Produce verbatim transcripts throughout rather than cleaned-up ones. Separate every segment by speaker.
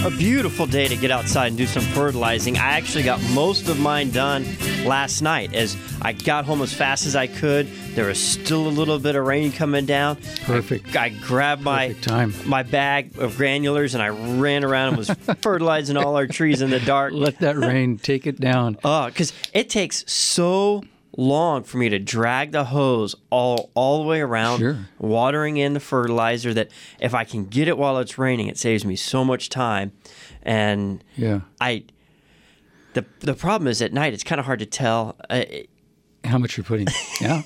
Speaker 1: A beautiful day to get outside and do some fertilizing. I actually got most of mine done last night as I got home as fast as I could. There was still a little bit of rain coming down.
Speaker 2: Perfect.
Speaker 1: I, I grabbed my
Speaker 2: time.
Speaker 1: my bag of granulars and I ran around and was fertilizing all our trees in the dark.
Speaker 2: Let that rain take it down.
Speaker 1: Oh, because it takes so long for me to drag the hose all all the way around,
Speaker 2: sure.
Speaker 1: watering in the fertilizer, that if I can get it while it's raining, it saves me so much time. And
Speaker 2: yeah,
Speaker 1: I the the problem is at night it's kind of hard to tell uh,
Speaker 2: how much you're putting. Yeah.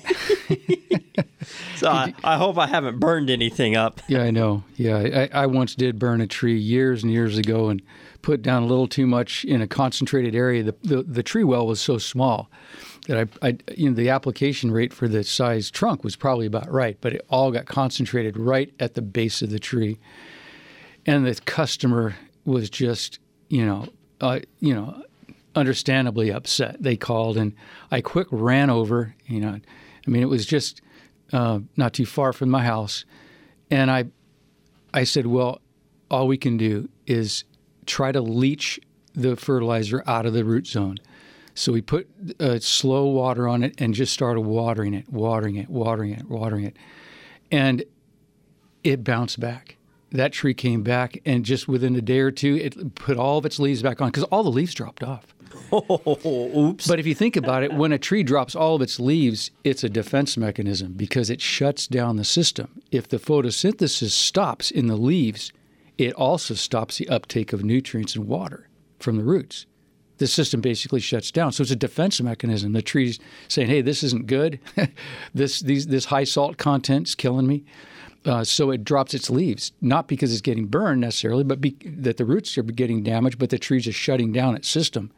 Speaker 1: So I, I hope I haven't burned anything up.
Speaker 2: Yeah, I know. Yeah, I, I once did burn a tree years and years ago and put down a little too much in a concentrated area. The the, the tree well was so small that I, I, you know, the application rate for the size trunk was probably about right, but it all got concentrated right at the base of the tree. And the customer was just, you know, uh, you know, understandably upset. They called, and I quick ran over. You know, I mean, it was just uh, not too far from my house, and I, I said, well, all we can do is try to leach the fertilizer out of the root zone. So we put uh, slow water on it and just started watering it, watering it, watering it, watering it. And it bounced back. That tree came back, and just within a day or two, it put all of its leaves back on because all the leaves dropped off.
Speaker 1: Oh, oops.
Speaker 2: But if you think about it, when a tree drops all of its leaves, it's a defense mechanism because it shuts down the system. If the photosynthesis stops in the leaves, it also stops the uptake of nutrients and water from the roots. The system basically shuts down. So it's a defense mechanism. The tree's saying, hey, this isn't good. this these, this high salt content's killing me. Uh, so it drops its leaves, not because it's getting burned necessarily, but be, that the roots are getting damaged, but the tree's just shutting down its system.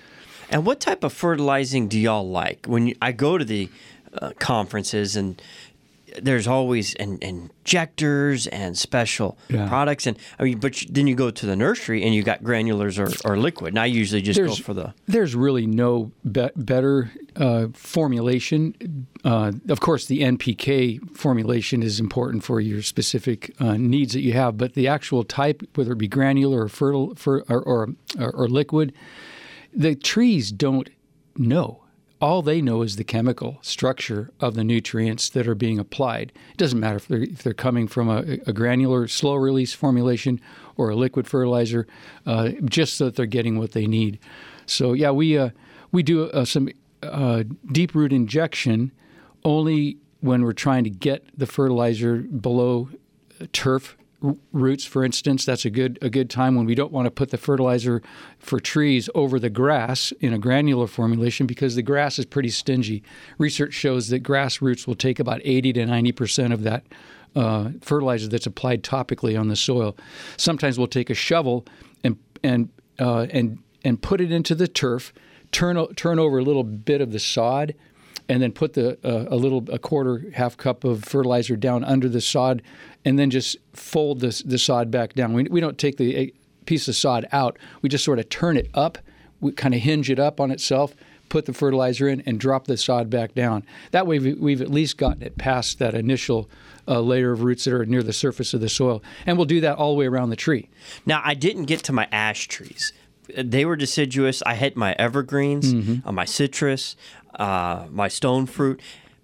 Speaker 1: And what type of fertilizing do y'all like? When you, I go to the uh, conferences, and there's always in, injectors and special
Speaker 2: yeah.
Speaker 1: products, and I mean, but you, then you go to the nursery and you got granulars or, or liquid. And I usually just
Speaker 2: there's,
Speaker 1: go for the.
Speaker 2: There's really no be- better uh, formulation. Uh, of course, the N P K formulation is important for your specific uh, needs that you have, but the actual type, whether it be granular or fertile fer- or, or, or, or liquid, the trees don't know. All they know is the chemical structure of the nutrients that are being applied. It doesn't matter if they're, if they're coming from a, a granular, slow-release formulation or a liquid fertilizer, uh, just so that they're getting what they need. So, yeah, we uh, we do uh, some uh, deep root injection only when we're trying to get the fertilizer below turf roots, for instance. That's a good a good time when we don't want to put the fertilizer for trees over the grass in a granular formulation because the grass is pretty stingy. Research shows that grass roots will take about eighty to ninety percent of that uh, fertilizer that's applied topically on the soil. Sometimes we'll take a shovel and and uh, and and put it into the turf, turn turn over a little bit of the sod, and then put the uh, a little a quarter half cup of fertilizer down under the sod, and then just fold the the sod back down. We we don't take the piece of sod out. We just sort of turn it up. We kind of hinge it up on itself, put the fertilizer in, and drop the sod back down. That way, we, we've at least gotten it past that initial uh, layer of roots that are near the surface of the soil, and we'll do that all the way around the tree.
Speaker 1: Now, I didn't get to my ash trees. They were deciduous. I hit my evergreens,
Speaker 2: mm-hmm.
Speaker 1: uh, my citrus, uh, my stone fruit.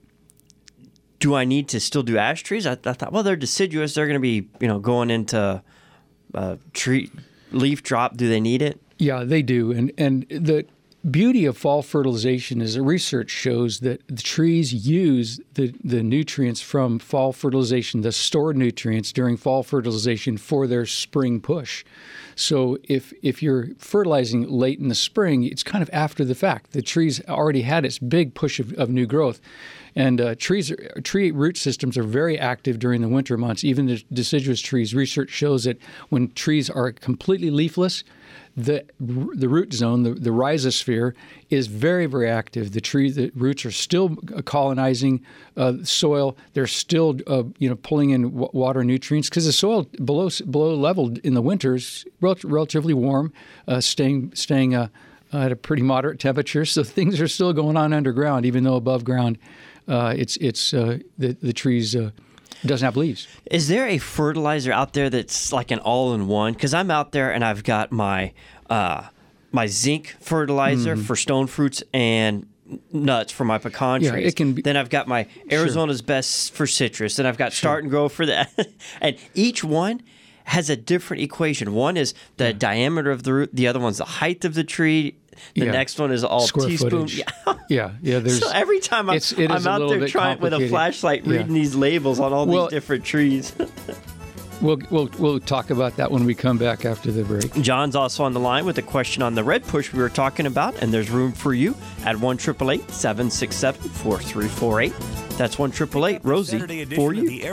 Speaker 1: Do I need to still do ash trees? I, I thought, well, they're deciduous. They're going to be, you know, going into uh, tree leaf drop. Do they need it?
Speaker 2: Yeah, they do. And and the beauty of fall fertilization is that research shows that the trees use the, the nutrients from fall fertilization, the stored nutrients during fall fertilization for their spring push. So if if you're fertilizing late in the spring, it's kind of after the fact. The tree's already had its big push of, of new growth. And uh, trees, are, tree root systems are very active during the winter months, even the deciduous trees. Research shows that when trees are completely leafless, the the root zone, the, the rhizosphere, is very, very active. The tree, the roots are still colonizing uh, soil. They're still, uh, you know, pulling in w- water nutrients because the soil below below level in the winter is rel- relatively warm, uh, staying staying uh, at a pretty moderate temperature. So things are still going on underground, even though above ground, uh, it's it's uh, the the trees. Uh, doesn't have leaves.
Speaker 1: Is there a fertilizer out there that's like an all-in-one? Because I'm out there and I've got my uh, my zinc fertilizer mm. for stone fruits and nuts for my pecan
Speaker 2: yeah,
Speaker 1: trees.
Speaker 2: It can be,
Speaker 1: then I've got my Arizona's sure. Best for citrus. Then I've got sure. Start and Grow for that. And each one has a different equation. One is the yeah. diameter of the root. The other one's the height of the tree. The yeah. next one is all
Speaker 2: Square
Speaker 1: teaspoon.
Speaker 2: Yeah, yeah, yeah. There's,
Speaker 1: so every time I'm,
Speaker 2: it's, it
Speaker 1: I'm out there trying with a flashlight reading yeah. these labels on all well, these different trees.
Speaker 2: We'll, we'll we'll talk about that when we come back after the break.
Speaker 1: John's also on the line with a question on the red push we were talking about, and there's room for you at one eight eight eight, seven six seven, four three four eight. That's one eight eight eight, Rosie, for you.